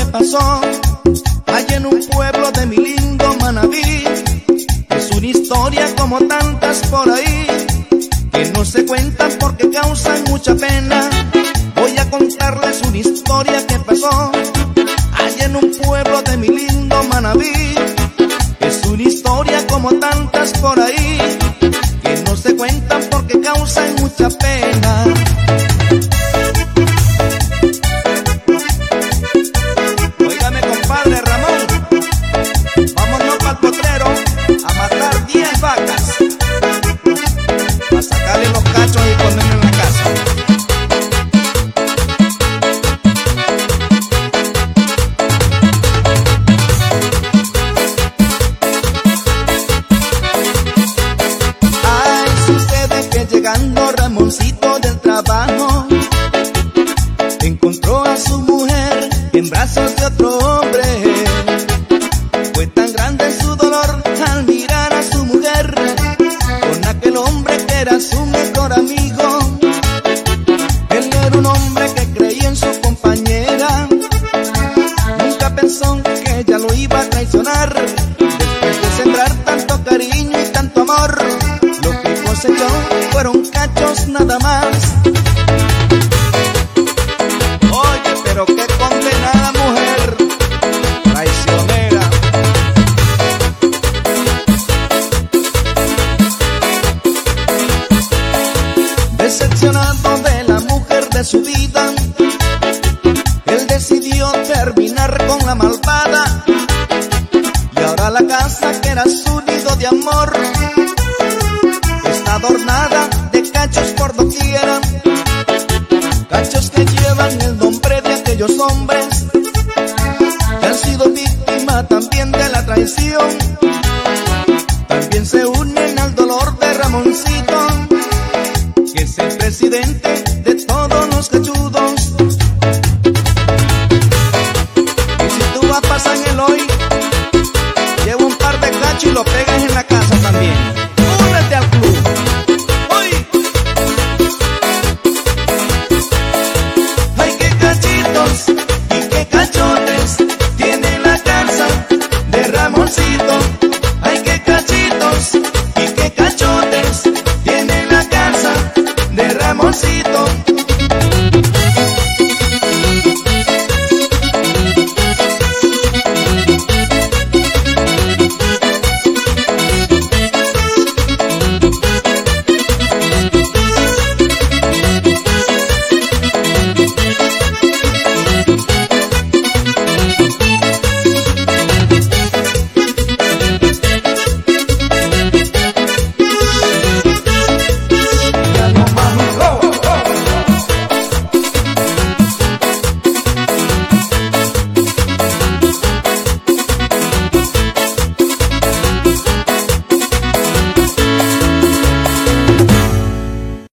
pasó allá en un pueblo de mi lindo Manabí. Es una historia como tantas por ahí, que no se cuentan porque causan mucha pena. Voy a contarles una historia que pasó allá en un pueblo de mi lindo Manabí. Es una historia como tantas por ahí, que no se cuentan porque causan mucha pena. Óigame, compadre Ramón, vámonos pa'l potrero a matar 10 vacas, a sacarle los cachos y ponerlos en la casa. Llegando Ramoncito del trabajo, encontró a su mujer en brazos de otro hombre. Fue tan grande su dolor al mirar a su mujer con aquel hombre que era su mejor amigo. Él era un hombre que creía en su compañera, nunca pensó que ella lo iba a traicionar. Después de sembrar tanto cariño y tanto amor, lo que cosechó fueron cachos nada más. Oye, pero qué condenada mujer traicionera. Decepcionado de la mujer de su vida, él decidió terminar con la malvada. Y ahora la casa que era su nido de amor está adornada de cachos por doquiera, cachos que llevan el nombre de aquellos hombres que han sido víctimas también de la traición. También se unen al dolor de Ramoncito, que es el presidente de todos los cachudos. Y si tú vas a pasar en el hoy, lleva un par de cachos y lo pegas en la casa también. Únete al club. Ay, qué cachitos y qué cachotes tiene la casa de Ramoncito. Ay, qué cachitos y qué cachotes tiene la casa de Ramoncito.